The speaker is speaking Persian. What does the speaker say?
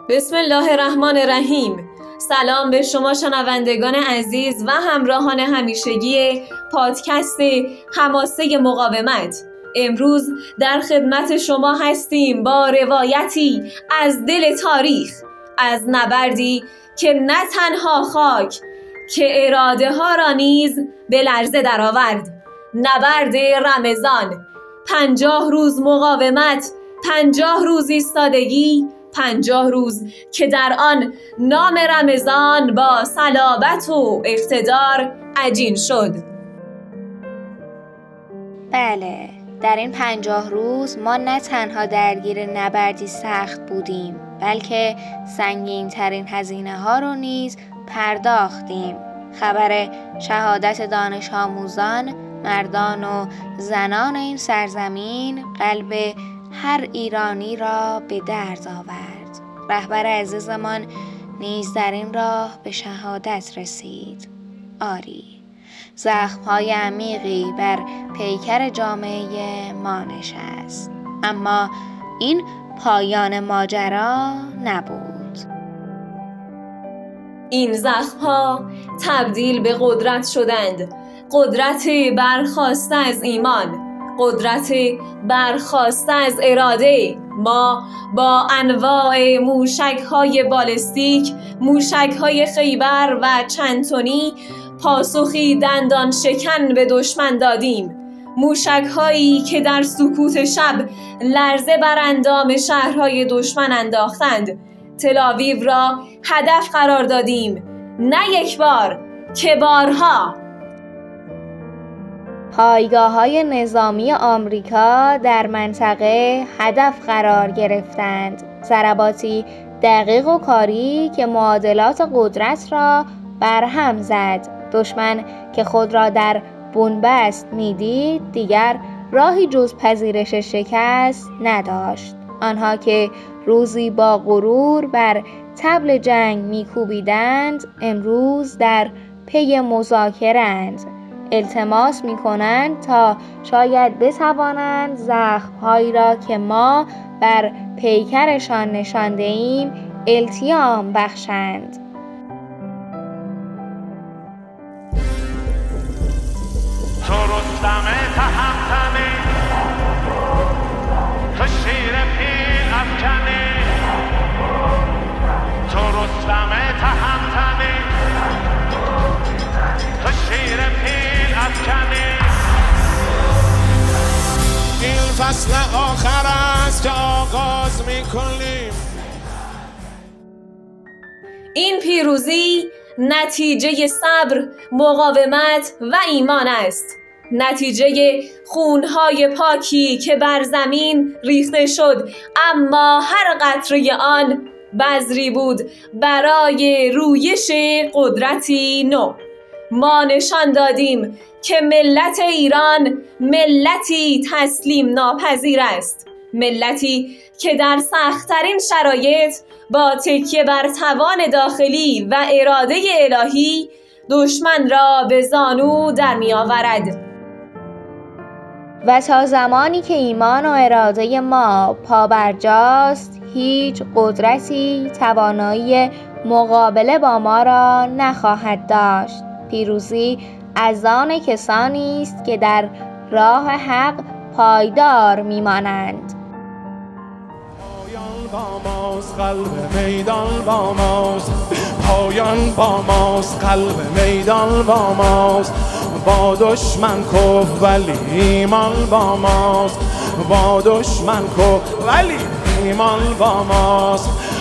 بسم الله الرحمن الرحیم. سلام به شما شنوندگان عزیز و همراهان همیشگی پادکست حماسه مقاومت. امروز در خدمت شما هستیم با روایتی از دل تاریخ، از نبردی که نه تنها خاک که اراده ها را نیز به لرزه درآورد. نبرد رمضان. 50 روز مقاومت، 50 روز ایستادگی، 50 روز که در آن نام رمضان با صلابت و اقتدار عجین شد. بله، در این 50 روز ما نه تنها درگیر نبردی سخت بودیم، بلکه سنگین ترین هزینه ها رو نیز پرداختیم. خبر شهادت دانش آموزان، مردان و زنان این سرزمین قلب هر ایرانی را به درد آورد. رهبر عزیزمان نیز در این راه به شهادت رسید. آری، زخم‌های عمیقی بر پیکر جامعه ما نشست. اما این پایان ماجرا نبود. این زخم‌ها تبدیل به قدرت شدند. قدرت برخاسته از ایمان، قدرت برخاسته از اراده. ما با انواع موشک‌های بالستیک، موشک‌های خیبر و چند تنی پاسخی دندان شکن به دشمن دادیم. موشک‌هایی که در سکوت شب لرزه بر اندام شهرهای دشمن انداختند. تل‌آویو را هدف قرار دادیم، نه یک بار که بارها. پایگاه‌های نظامی آمریکا در منطقه هدف قرار گرفتند. ضرباتی دقیق و کاری که معادلات قدرت را برهم زد. دشمن که خود را در بنبست می‌دید دیگر راهی جز پذیرش شکست نداشت. آنها که روزی با غرور بر طبل جنگ می‌کوبیدند امروز در پی مذاکره‌اند. التماس می‌کنند تا شاید بتوانند زخم‌هایی را که ما بر پیکرشان نشانده ایم التیام بخشند. تو رستم تهمتنی، تو شیر پیل افکنی، تو رستم تهمتنی، تو شیر پیل افکنی. این فصل آخر است که آغاز میکنیم. این پیروزی نتیجه صبر، مقاومت و ایمان است. نتیجه خونهای پاکی که بر زمین ریخته شد، اما هر قطره آن بذری بود برای رویش قدرتی نو. ما نشان دادیم که ملت ایران ملتی تسلیم ناپذیر است. ملتی که در سخت‌ترین شرایط با تکیه بر توان داخلی و اراده الهی دشمن را به زانو در می آورد. و تا زمانی که ایمان و اراده ما پابرجاست هیچ قدرتی توانایی مقابله با ما را نخواهد داشت. پیروزی از آن کسانی است که در راه حق پایدار میمانند. پایان با ماست، قلب میدان با ماست. پایان با ماست، قلب میدان با ماست. با دشمن کف ولی ایمان با ماست. با دشمن کف ولی ایمان با ماست.